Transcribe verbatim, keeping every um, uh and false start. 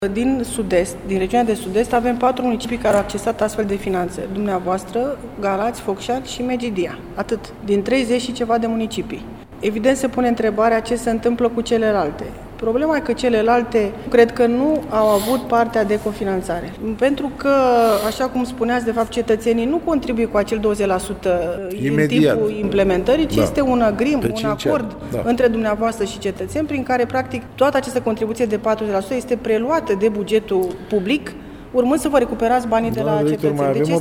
Din sud-est, din regiunea de sud-est, avem patru municipii care au accesat astfel de finanțe. Dumneavoastră, Galați, Focșani și Megidia. Atât. Din treizeci și ceva de municipii. Evident se pune întrebarea ce se întâmplă cu celelalte. Problema e că celelalte cred că nu au avut partea de cofinanțare. Pentru că, așa cum spuneați, de fapt, cetățenii nu contribuie cu acel douăzeci la sută imediat în timpul implementării, ci da. este un agrim, un acord da. între dumneavoastră și cetățeni, prin care, practic, toată această contribuție de patruzeci la sută este preluată de bugetul public, urmând să vă recuperați banii de la cetățeni. Deci